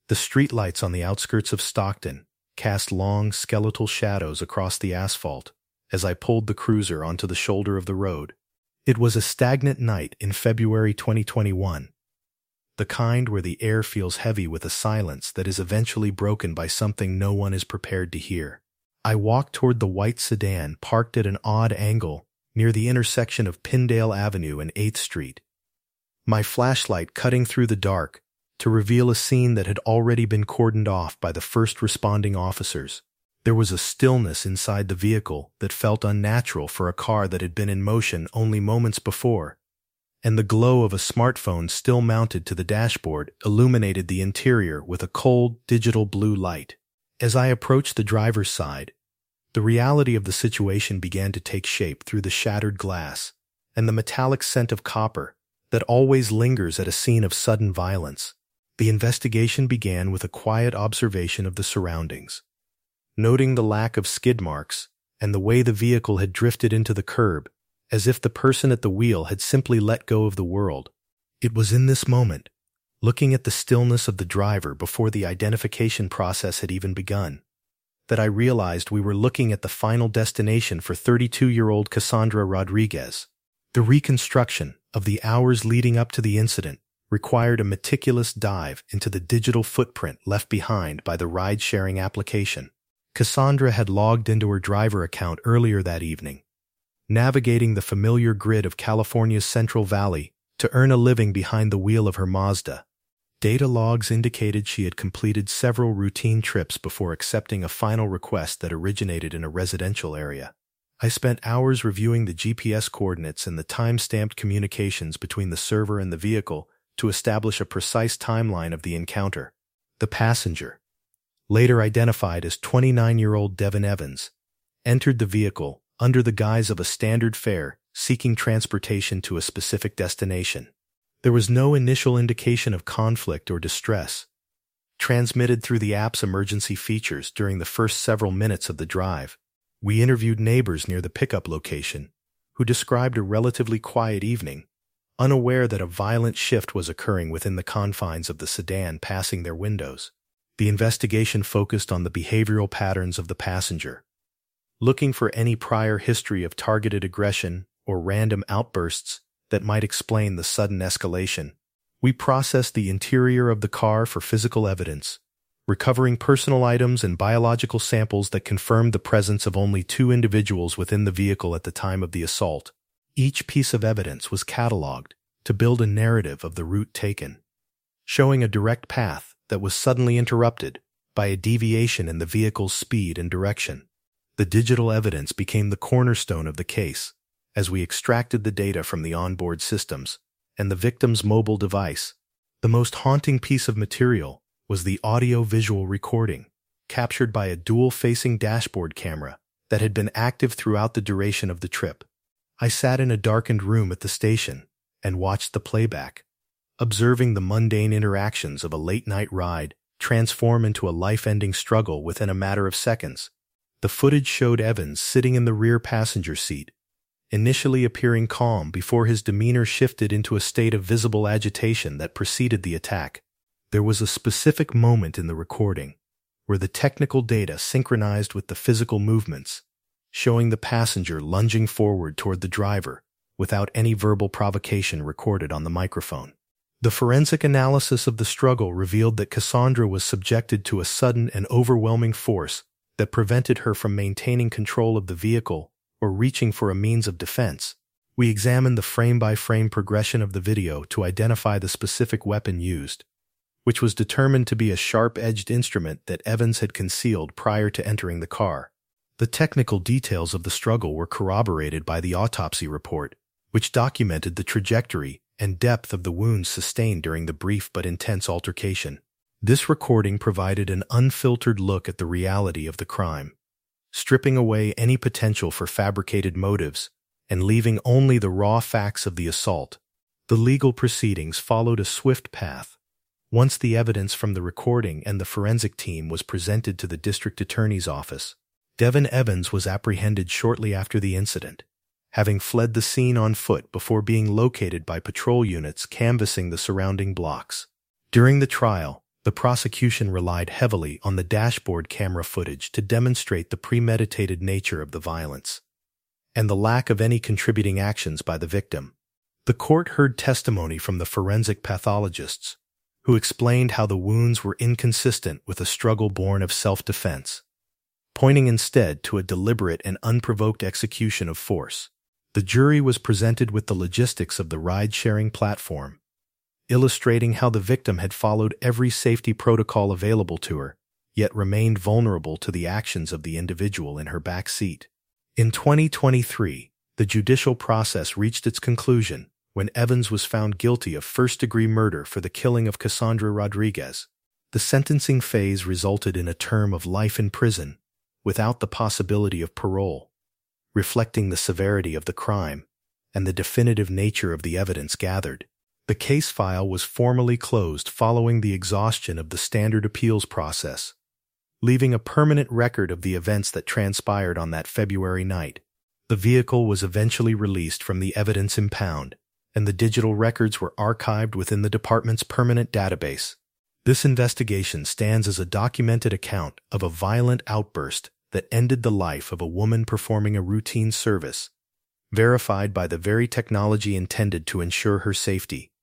The streetlights on the outskirts of Stockton cast long, skeletal shadows across the asphalt as I pulled the cruiser onto the shoulder of the road. It was a stagnant night in February 2021, the kind where the air feels heavy with a silence that is eventually broken by something no one is prepared to hear. I walked toward the white sedan parked at an odd angle near the intersection of Pindale Avenue and 8th Street, my flashlight cutting through the dark to reveal a scene that had already been cordoned off by the first responding officers. There was a stillness inside the vehicle that felt unnatural for a car that had been in motion only moments before, and the glow of a smartphone still mounted to the dashboard illuminated the interior with a cold, digital blue light. As I approached the driver's side, the reality of the situation began to take shape through the shattered glass and the metallic scent of copper that always lingers at a scene of sudden violence. The investigation began with a quiet observation of the surroundings. Noting the lack of skid marks and the way the vehicle had drifted into the curb, as if the person at the wheel had simply let go of the world. It was in this moment, looking at the stillness of the driver before the identification process had even begun, that I realized we were looking at the final destination for 32-year-old Cassandra Rodriguez. The reconstruction of the hours leading up to the incident required a meticulous dive into the digital footprint left behind by the ride-sharing application. Cassandra had logged into her driver account earlier that evening, navigating the familiar grid of California's Central Valley to earn a living behind the wheel of her Mazda. Data logs indicated she had completed several routine trips before accepting a final request that originated in a residential area. I spent hours reviewing the GPS coordinates and the time-stamped communications between the server and the vehicle to establish a precise timeline of the encounter. The passenger, later identified as 29-year-old Devin Evans, entered the vehicle under the guise of a standard fare seeking transportation to a specific destination. There was no initial indication of conflict or distress transmitted through the app's emergency features during the first several minutes of the drive. We interviewed neighbors near the pickup location, who described a relatively quiet evening, unaware that a violent shift was occurring within the confines of the sedan passing their windows. The investigation focused on the behavioral patterns of the passenger, looking for any prior history of targeted aggression or random outbursts that might explain the sudden escalation. We processed the interior of the car for physical evidence, recovering personal items and biological samples that confirmed the presence of only 2 individuals within the vehicle at the time of the assault. Each piece of evidence was cataloged to build a narrative of the route taken, showing a direct path that was suddenly interrupted by a deviation in the vehicle's speed and direction. The digital evidence became the cornerstone of the case as we extracted the data from the onboard systems and the victim's mobile device. The most haunting piece of material was the audio-visual recording, captured by a dual-facing dashboard camera that had been active throughout the duration of the trip. I sat in a darkened room at the station and watched the playback, observing the mundane interactions of a late-night ride transform into a life-ending struggle within a matter of seconds. The footage showed Evans sitting in the rear passenger seat, initially appearing calm before his demeanor shifted into a state of visible agitation that preceded the attack. There was a specific moment in the recording where the technical data synchronized with the physical movements, showing the passenger lunging forward toward the driver without any verbal provocation recorded on the microphone. The forensic analysis of the struggle revealed that Cassandra was subjected to a sudden and overwhelming force that prevented her from maintaining control of the vehicle or reaching for a means of defense. We examined the frame-by-frame progression of the video to identify the specific weapon used, which was determined to be a sharp-edged instrument that Evans had concealed prior to entering the car. The technical details of the struggle were corroborated by the autopsy report, which documented the trajectory and depth of the wounds sustained during the brief but intense altercation. This recording provided an unfiltered look at the reality of the crime, stripping away any potential for fabricated motives and leaving only the raw facts of the assault. The legal proceedings followed a swift path. Once the evidence from the recording and the forensic team was presented to the district attorney's office, Devin Evans was apprehended shortly after the incident, having fled the scene on foot before being located by patrol units canvassing the surrounding blocks. During the trial, The prosecution relied heavily on the dashboard camera footage to demonstrate the premeditated nature of the violence and the lack of any contributing actions by the victim. The court heard testimony from the forensic pathologists, who explained how the wounds were inconsistent with a struggle born of self-defense, pointing instead to a deliberate and unprovoked execution of force. The jury was presented with the logistics of the ride-sharing platform, illustrating how the victim had followed every safety protocol available to her, yet remained vulnerable to the actions of the individual in her back seat. In 2023, the judicial process reached its conclusion when Evans was found guilty of first-degree murder for the killing of Cassandra Rodriguez. The sentencing phase resulted in a term of life in prison, without the possibility of parole, reflecting the severity of the crime and the definitive nature of the evidence gathered. The case file was formally closed following the exhaustion of the standard appeals process, leaving a permanent record of the events that transpired on that February night. The vehicle was eventually released from the evidence impound, and the digital records were archived within the department's permanent database. This investigation stands as a documented account of a violent outburst that ended the life of a woman performing a routine service, verified by the very technology intended to ensure her safety.